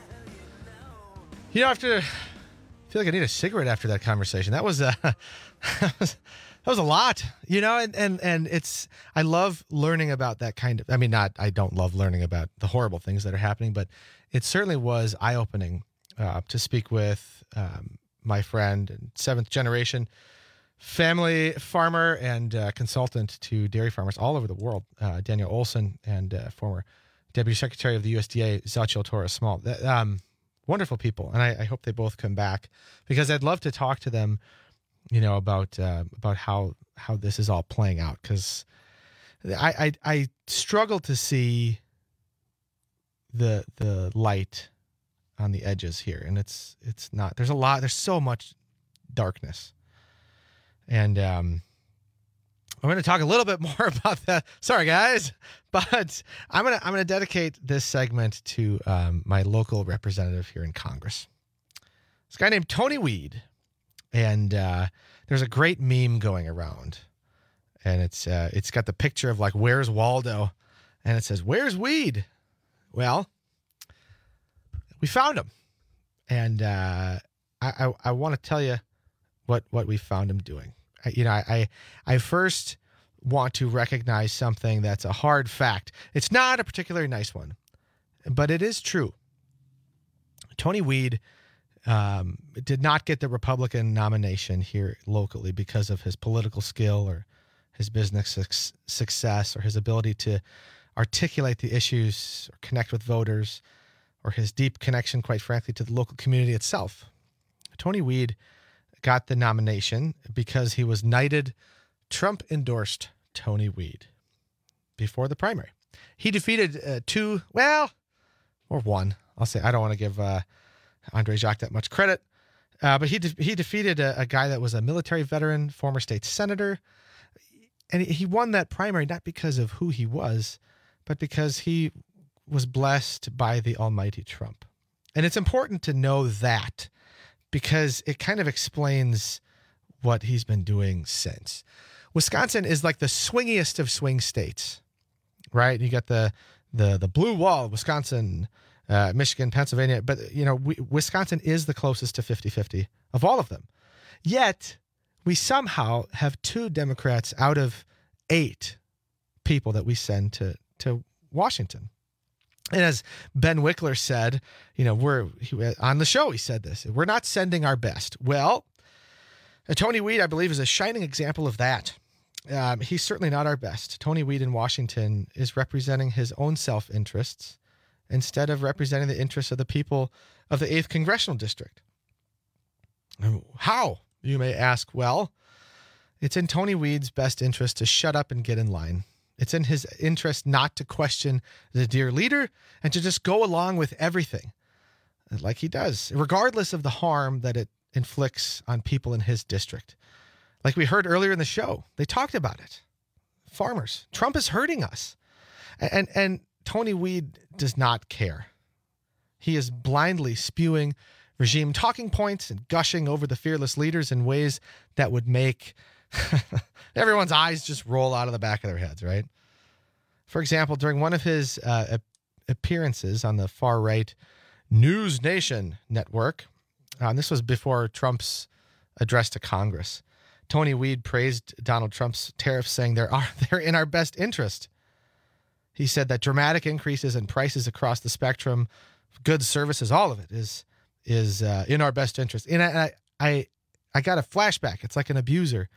You know, I feel like I need a cigarette after that conversation. That was that was a lot, you know, and it's, I love learning about that kind of, I don't love learning about the horrible things that are happening, but it certainly was eye-opening to speak with my friend and 7th generation family farmer and consultant to dairy farmers all over the world, Danielle Olson, and former Deputy Secretary of the USDA, Xochitl Torres-Small. Wonderful people, and I hope they both come back because I'd love to talk to them, you know, about how this is all playing out, because I struggle to see the light on the edges here, and it's not. There's so much darkness. And I'm going to talk a little bit more about that. Sorry, guys, but I'm going to dedicate this segment to my local representative here in Congress. This guy named Tony Weed, and there's a great meme going around, and it's got the picture of like Where's Waldo, and it says Where's Weed? Well, we found him, and I want to tell you what we found him doing. I first want to recognize something that's a hard fact. It's not a particularly nice one, but it is true. Tony Weed did not get the Republican nomination here locally because of his political skill or his business success or his ability to articulate the issues or connect with voters or his deep connection, quite frankly, to the local community itself. Tony Weed got the nomination because he was knighted Trump-endorsed Tony Weed before the primary. He defeated one. I'll say I don't want to give Andre Jacques that much credit, but he defeated a guy that was a military veteran, former state senator, and he won that primary not because of who he was, but because he was blessed by the almighty Trump. And it's important to know that, because it kind of explains what he's been doing since. Wisconsin is like the swingiest of swing states, right? You got the blue wall, Wisconsin, Michigan, Pennsylvania, but you know, Wisconsin is the closest to 50-50 of all of them. Yet we somehow have 2 Democrats out of 8 people that we send to Washington. And as Ben Wickler said, you know, on the show, he said this, we're not sending our best. Well, Tony Weed, I believe, is a shining example of that. He's certainly not our best. Tony Weed in Washington is representing his own self-interests instead of representing the interests of the people of the 8th Congressional District. How, you may ask? Well, it's in Tony Weed's best interest to shut up and get in line. It's in his interest not to question the dear leader and to just go along with everything like he does, regardless of the harm that it inflicts on people in his district. Like we heard earlier in the show, they talked about it. Farmers. Trump is hurting us. And Tony Weed does not care. He is blindly spewing regime talking points and gushing over the fearless leaders in ways that would make everyone's eyes just roll out of the back of their heads, right? For example, during one of his appearances on the far-right News Nation network, and this was before Trump's address to Congress, Tony Weed praised Donald Trump's tariffs, saying they're in our best interest. He said that dramatic increases in prices across the spectrum, goods, services, all of it is in our best interest. And I got a flashback. It's like an abuser,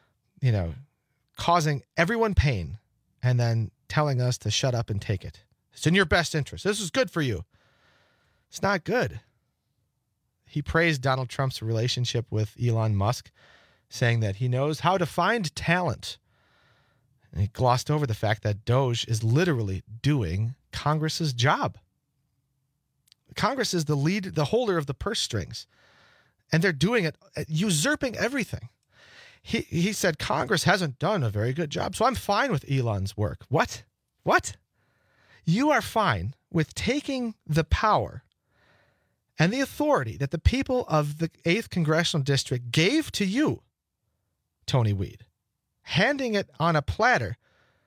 causing everyone pain and then telling us to shut up and take it. It's in your best interest. This is good for you. It's not good. He praised Donald Trump's relationship with Elon Musk, saying that he knows how to find talent. And he glossed over the fact that Doge is literally doing Congress's job. Congress is the holder of the purse strings, and they're doing it, usurping everything. He said Congress hasn't done a very good job, so I'm fine with Elon's work. What? You are fine with taking the power and the authority that the people of the 8th Congressional District gave to you, Tony Weed, handing it on a platter,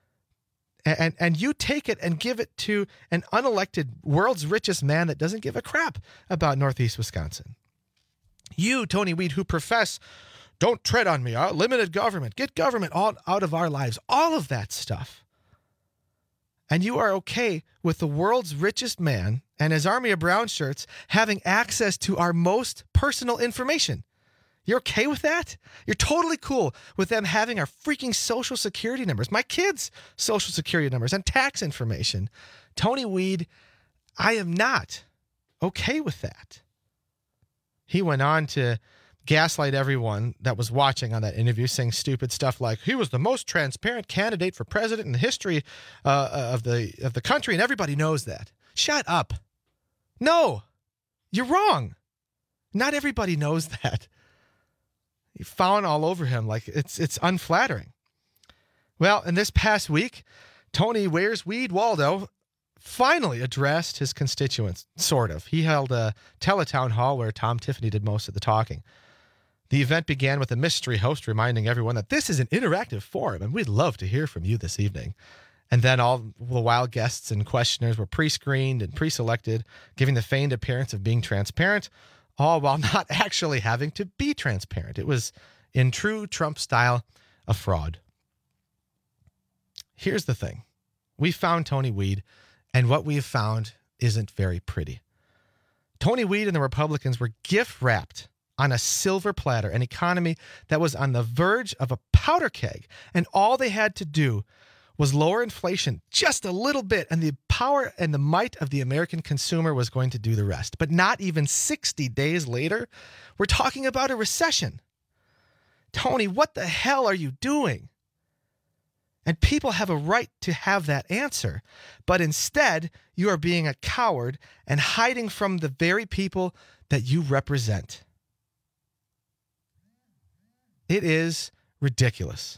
and you take it and give it to an unelected world's richest man that doesn't give a crap about Northeast Wisconsin. You, Tony Weed, who profess, don't tread on me, limited government, get government all out of our lives, all of that stuff. And you are okay with the world's richest man and his army of brown shirts having access to our most personal information. You're okay with that? You're totally cool with them having our freaking social security numbers, my kids' social security numbers, and tax information. Tony Weed, I am not okay with that. He went on to gaslight everyone that was watching on that interview, saying stupid stuff like he was the most transparent candidate for president in the history of the country, and everybody knows that. Shut up. No, you're wrong. Not everybody knows that. You fawn all over him like it's unflattering. Well, in this past week, Tony Where's Weed Waldo finally addressed his constituents, sort of. He held a teletown hall where Tom Tiffany did most of the talking. The event began with a mystery host reminding everyone that this is an interactive forum and we'd love to hear from you this evening. And then all the while guests and questioners were pre-screened and pre-selected, giving the feigned appearance of being transparent, all while not actually having to be transparent. It was, in true Trump style, a fraud. Here's the thing. We found Tony Weed, and what we have found isn't very pretty. Tony Weed and the Republicans were gift-wrapped on a silver platter, an economy that was on the verge of a powder keg, and all they had to do was lower inflation just a little bit, and the power and the might of the American consumer was going to do the rest. But not even 60 days later, we're talking about a recession. Tony, what the hell are you doing? And people have a right to have that answer. But instead, you are being a coward and hiding from the very people that you represent. It is ridiculous.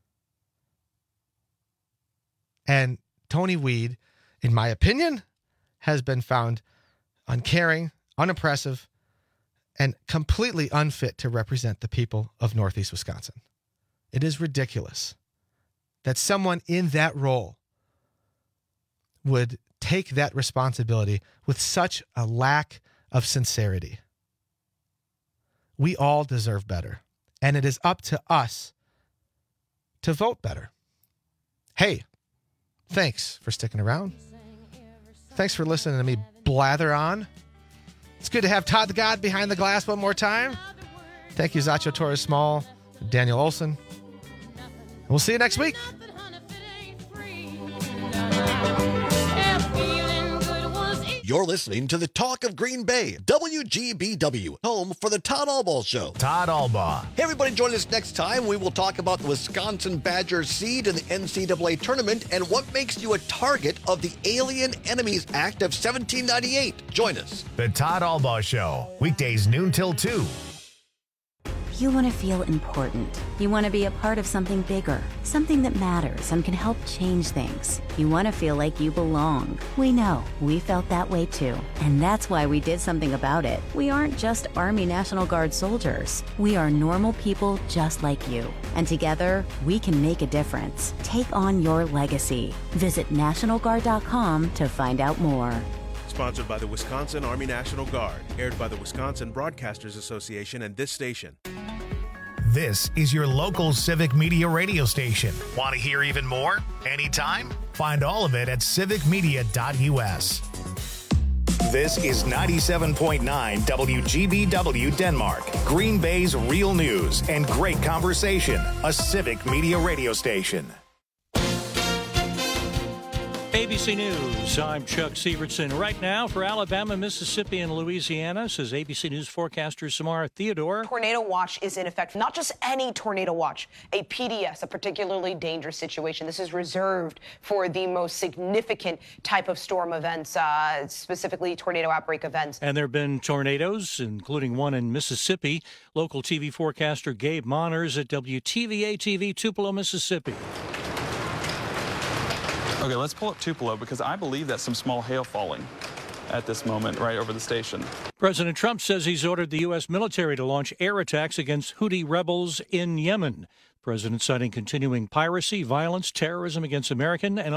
And Tony Weed, in my opinion, has been found uncaring, unimpressive, and completely unfit to represent the people of Northeast Wisconsin. It is ridiculous that someone in that role would take that responsibility with such a lack of sincerity. We all deserve better, and it is up to us to vote better. Hey, thanks for sticking around. Thanks for listening to me blather on. It's good to have Todd the God behind the glass one more time. Thank you, Zacho Torres Small, Daniel Olson. We'll see you next week.
You're listening to the Talk of Green Bay, WGBW, home for the Todd Albaugh Show.
Todd Albaugh.
Hey, everybody, join us next time. We will talk about the Wisconsin Badgers seed in the NCAA tournament and what makes you a target of the Alien Enemies Act of 1798. Join us.
The Todd Albaugh Show, weekdays noon till 2.
You want to feel important. You want to be a part of something bigger, something that matters and can help change things. You want to feel like you belong. We know. We felt that way too. And that's why we did something about it. We aren't just Army National Guard soldiers. We are normal people just like you. And together, we can make a difference. Take on your legacy. Visit NationalGuard.com to find out more.
Sponsored by the Wisconsin Army National Guard. Aired by the Wisconsin Broadcasters Association and this station.
This is your local Civic Media radio station. Want to hear even more? Anytime? Find all of it at civicmedia.us. This is 97.9 WGBW Denmark, Green Bay's real news and great conversation, a Civic Media radio station.
ABC News, I'm Chuck Sievertson. Right now for Alabama, Mississippi, and Louisiana, says ABC News forecaster Samara Theodore.
Tornado watch is in effect. Not just any tornado watch, a PDS, a particularly dangerous situation. This is reserved for the most significant type of storm events, specifically tornado outbreak events.
And there have been tornadoes, including one in Mississippi. Local TV forecaster Gabe Moners at WTVA-TV, Tupelo, Mississippi.
Okay, let's pull up Tupelo because I believe that's some small hail falling at this moment right over the station.
President Trump says he's ordered the U.S. military to launch air attacks against Houthi rebels in Yemen. President citing continuing piracy, violence, terrorism against American and